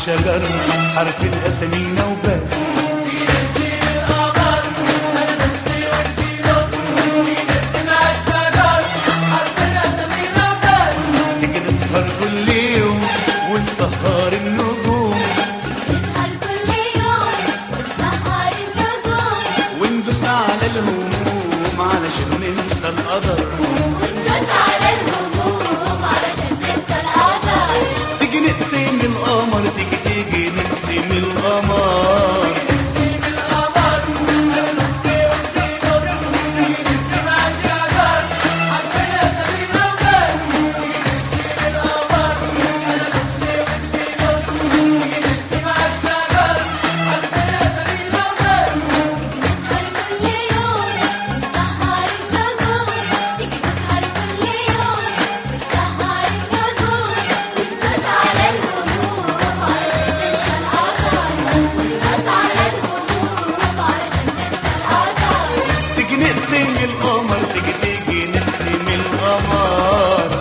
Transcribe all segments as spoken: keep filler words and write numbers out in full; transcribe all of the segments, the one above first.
الشجر حرف الأسامينا وبس. تيجي نسهر كل يوم ونسهر النجوم، نسهر كل يوم ونسهر النجوم، وندوس على الهموم علشان ننسى القدر، وندوس على الهموم علشان ننسى القدر. تيجي نقسم القمر، تيجي تيجي نقسم القمر، القمر تيجي تيجي نقسم القمر.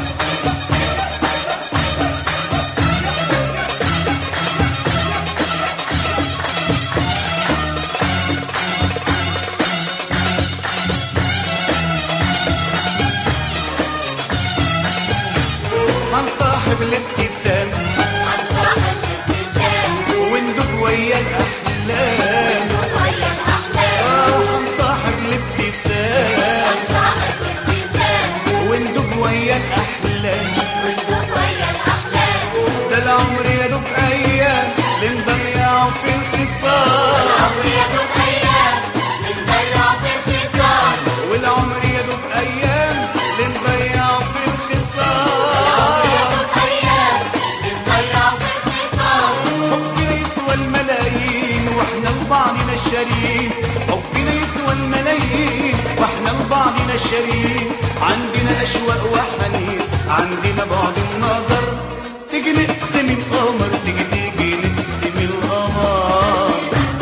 هنصاحب الابتسام، هنصاحب الابتسام، وندوب ويا الأحلام، ويا الأحلام، هنصاحب الابتسام، هنصاحب الابتسام، وندوب ويا الأحلام، وندوب ويا الأحلام. ده العمر يا دوب أيام بنضيعه في الخصام، العمر يا دوب أيام بنضيعه في الخصام، والعمر يا دوب أيام بنضيعه في الخصام. العمر يا دوب أيام بنضيعه في الخصام. حبنا يسوى الملايين واحنا لبعضنا الشريك، حبنا يسوى الملايين واحنا لبعضنا الشريك، عندنا أشواق وحنين، عندنا بعد النظر. تيجي نقسم القمر، تيجي تيجي نقسم القمر،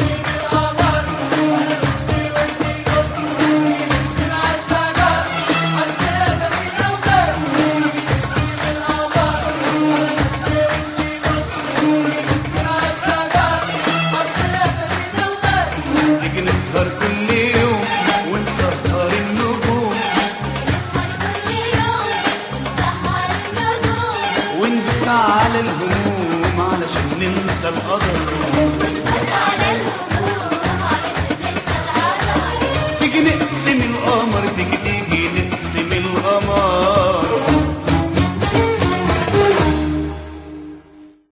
تيجي نسهر كل يوم ونسهر النجوم، نسهر كل يوم ونسهر النجوم، وندوس على الهموم علشان ننسى القدر، وندوس على